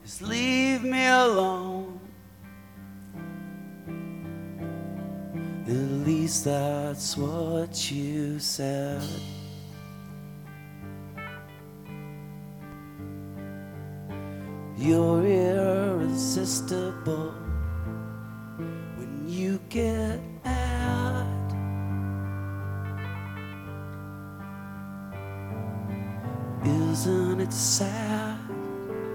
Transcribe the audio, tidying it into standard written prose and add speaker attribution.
Speaker 1: Just leave me alone. At least that's what you said. You're irresistible when you get mad. Isn't it sad?